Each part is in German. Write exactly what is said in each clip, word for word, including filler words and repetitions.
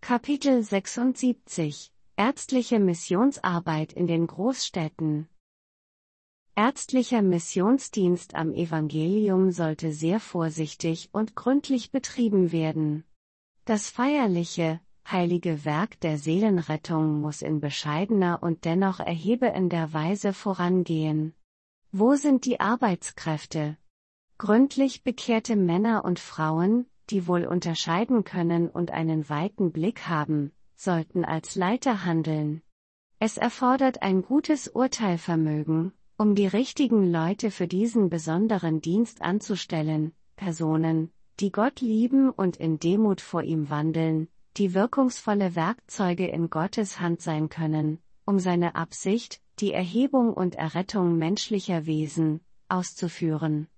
Kapitel sechsundsiebzig Ärztliche Missionsarbeit in den Großstädten. Ärztlicher Missionsdienst am Evangelium sollte sehr vorsichtig und gründlich betrieben werden. Das feierliche, heilige Werk der Seelenrettung muss in bescheidener und dennoch erhebender Weise vorangehen. Wo sind die Arbeitskräfte? Gründlich bekehrte Männer und Frauen, die wohl unterscheiden können und einen weiten Blick haben, sollten als Leiter handeln. Es erfordert ein gutes Urteilvermögen, um die richtigen Leute für diesen besonderen Dienst anzustellen, Personen, die Gott lieben und in Demut vor ihm wandeln, die wirkungsvolle Werkzeuge in Gottes Hand sein können, um seine Absicht, die Erhebung und Errettung menschlicher Wesen, auszuführen.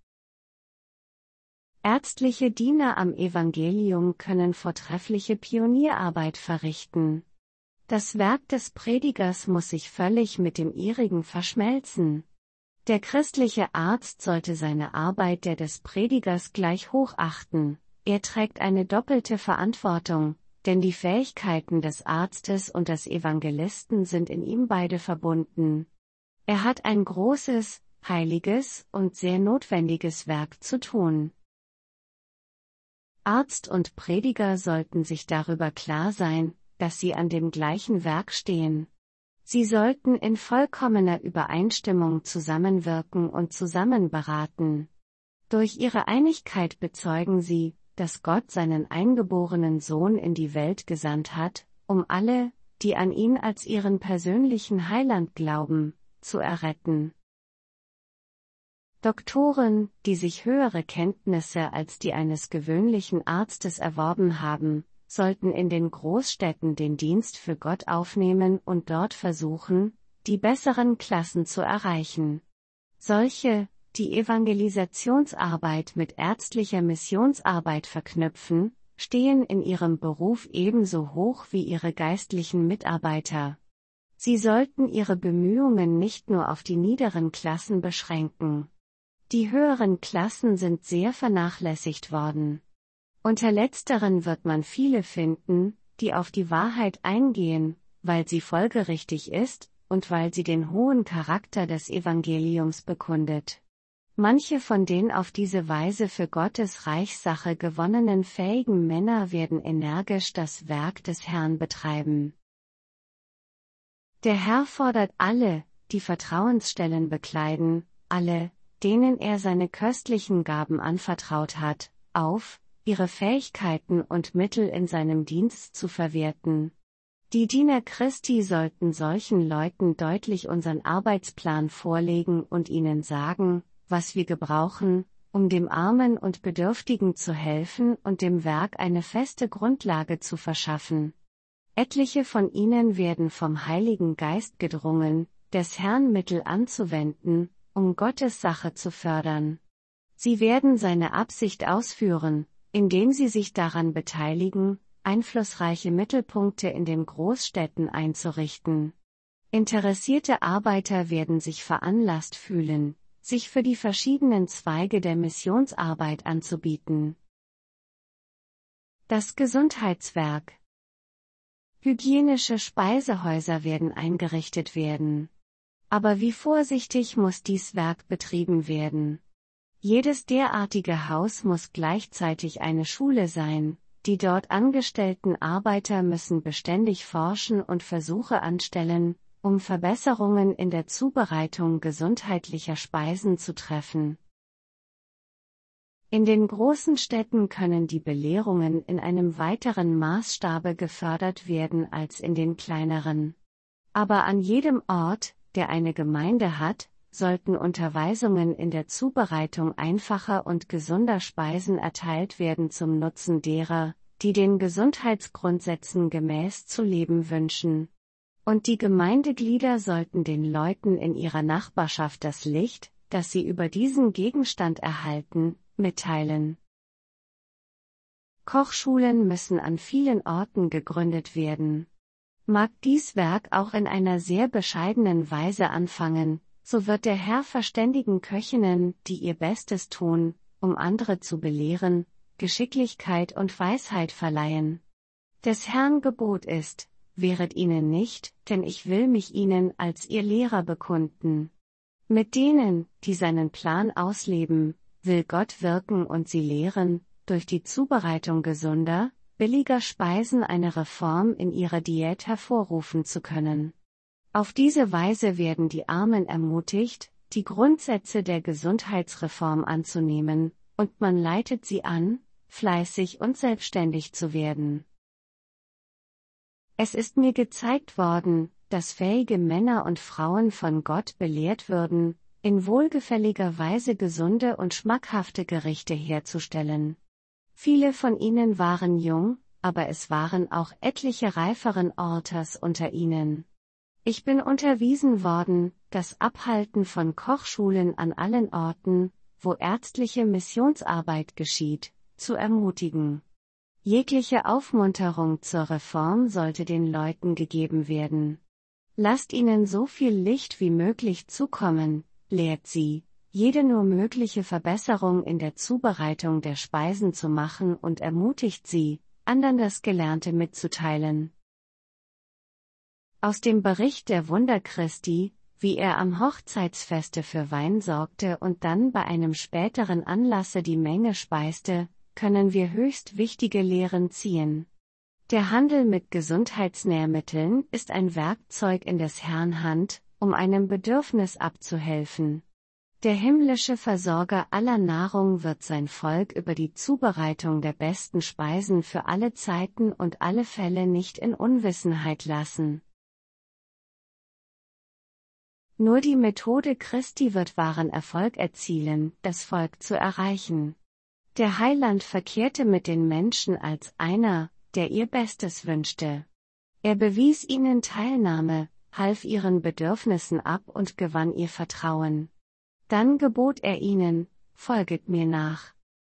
Ärztliche Diener am Evangelium können vortreffliche Pionierarbeit verrichten. Das Werk des Predigers muss sich völlig mit dem ihrigen verschmelzen. Der christliche Arzt sollte seine Arbeit der des Predigers gleich hoch achten. Er trägt eine doppelte Verantwortung, denn die Fähigkeiten des Arztes und des Evangelisten sind in ihm beide verbunden. Er hat ein großes, heiliges und sehr notwendiges Werk zu tun. Arzt und Prediger sollten sich darüber klar sein, dass sie an dem gleichen Werk stehen. Sie sollten in vollkommener Übereinstimmung zusammenwirken und zusammen beraten. Durch ihre Einigkeit bezeugen sie, dass Gott seinen eingeborenen Sohn in die Welt gesandt hat, um alle, die an ihn als ihren persönlichen Heiland glauben, zu erretten. Doktoren, die sich höhere Kenntnisse als die eines gewöhnlichen Arztes erworben haben, sollten in den Großstädten den Dienst für Gott aufnehmen und dort versuchen, die besseren Klassen zu erreichen. Solche, die Evangelisationsarbeit mit ärztlicher Missionsarbeit verknüpfen, stehen in ihrem Beruf ebenso hoch wie ihre geistlichen Mitarbeiter. Sie sollten ihre Bemühungen nicht nur auf die niederen Klassen beschränken. Die höheren Klassen sind sehr vernachlässigt worden. Unter letzteren wird man viele finden, die auf die Wahrheit eingehen, weil sie folgerichtig ist, und weil sie den hohen Charakter des Evangeliums bekundet. Manche von den auf diese Weise für Gottes Reichssache gewonnenen fähigen Männer werden energisch das Werk des Herrn betreiben. Der Herr fordert alle, die Vertrauensstellen bekleiden, alle, denen er seine köstlichen Gaben anvertraut hat, auf, ihre Fähigkeiten und Mittel in seinem Dienst zu verwerten. Die Diener Christi sollten solchen Leuten deutlich unseren Arbeitsplan vorlegen und ihnen sagen, was wir gebrauchen, um dem Armen und Bedürftigen zu helfen und dem Werk eine feste Grundlage zu verschaffen. Etliche von ihnen werden vom Heiligen Geist gedrungen, des Herrn Mittel anzuwenden, um Gottes Sache zu fördern. Sie werden seine Absicht ausführen, indem sie sich daran beteiligen, einflussreiche Mittelpunkte in den Großstädten einzurichten. Interessierte Arbeiter werden sich veranlasst fühlen, sich für die verschiedenen Zweige der Missionsarbeit anzubieten. Das Gesundheitswerk. Hygienische Speisehäuser werden eingerichtet werden. Aber wie vorsichtig muss dies Werk betrieben werden? Jedes derartige Haus muss gleichzeitig eine Schule sein, die dort angestellten Arbeiter müssen beständig forschen und Versuche anstellen, um Verbesserungen in der Zubereitung gesundheitlicher Speisen zu treffen. In den großen Städten können die Belehrungen in einem weiteren Maßstabe gefördert werden als in den kleineren. Aber an jedem Ort, der eine Gemeinde hat, sollten Unterweisungen in der Zubereitung einfacher und gesunder Speisen erteilt werden zum Nutzen derer, die den Gesundheitsgrundsätzen gemäß zu leben wünschen. Und die Gemeindeglieder sollten den Leuten in ihrer Nachbarschaft das Licht, das sie über diesen Gegenstand erhalten, mitteilen. Kochschulen müssen an vielen Orten gegründet werden. Mag dies Werk auch in einer sehr bescheidenen Weise anfangen, so wird der Herr verständigen Köchinnen, die ihr Bestes tun, um andere zu belehren, Geschicklichkeit und Weisheit verleihen. Des Herrn Gebot ist, wehret ihnen nicht, denn ich will mich ihnen als ihr Lehrer bekunden. Mit denen, die seinen Plan ausleben, will Gott wirken und sie lehren, durch die Zubereitung gesunder, billiger Speisen eine Reform in ihrer Diät hervorrufen zu können. Auf diese Weise werden die Armen ermutigt, die Grundsätze der Gesundheitsreform anzunehmen, und man leitet sie an, fleißig und selbstständig zu werden. Es ist mir gezeigt worden, dass fähige Männer und Frauen von Gott belehrt würden, in wohlgefälliger Weise gesunde und schmackhafte Gerichte herzustellen. Viele von ihnen waren jung, aber es waren auch etliche reiferen Orters unter ihnen. Ich bin unterwiesen worden, das Abhalten von Kochschulen an allen Orten, wo ärztliche Missionsarbeit geschieht, zu ermutigen. Jegliche Aufmunterung zur Reform sollte den Leuten gegeben werden. Lasst ihnen so viel Licht wie möglich zukommen, lehrt sie, jede nur mögliche Verbesserung in der Zubereitung der Speisen zu machen und ermutigt sie, anderen das Gelernte mitzuteilen. Aus dem Bericht der Wunder Christi, wie er am Hochzeitsfeste für Wein sorgte und dann bei einem späteren Anlasse die Menge speiste, können wir höchst wichtige Lehren ziehen. Der Handel mit Gesundheitsnährmitteln ist ein Werkzeug in des Herrn Hand, um einem Bedürfnis abzuhelfen. Der himmlische Versorger aller Nahrung wird sein Volk über die Zubereitung der besten Speisen für alle Zeiten und alle Fälle nicht in Unwissenheit lassen. Nur die Methode Christi wird wahren Erfolg erzielen, das Volk zu erreichen. Der Heiland verkehrte mit den Menschen als einer, der ihr Bestes wünschte. Er bewies ihnen Teilnahme, half ihren Bedürfnissen ab und gewann ihr Vertrauen. Dann gebot er ihnen, folget mir nach.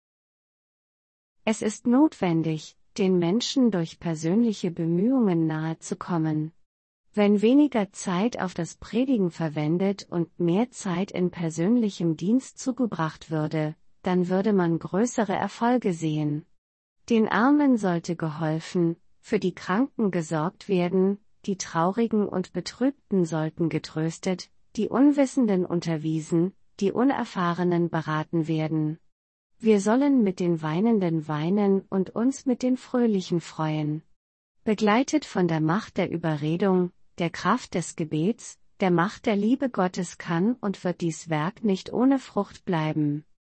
Es ist notwendig, den Menschen durch persönliche Bemühungen nahezukommen. Wenn weniger Zeit auf das Predigen verwendet und mehr Zeit in persönlichem Dienst zugebracht würde, dann würde man größere Erfolge sehen. Den Armen sollte geholfen, für die Kranken gesorgt werden, die Traurigen und Betrübten sollten getröstet, die Unwissenden unterwiesen, die Unerfahrenen beraten werden. Wir sollen mit den Weinenden weinen und uns mit den Fröhlichen freuen. Begleitet von der Macht der Überredung, der Kraft des Gebets, der Macht der Liebe Gottes kann und wird dies Werk nicht ohne Frucht bleiben.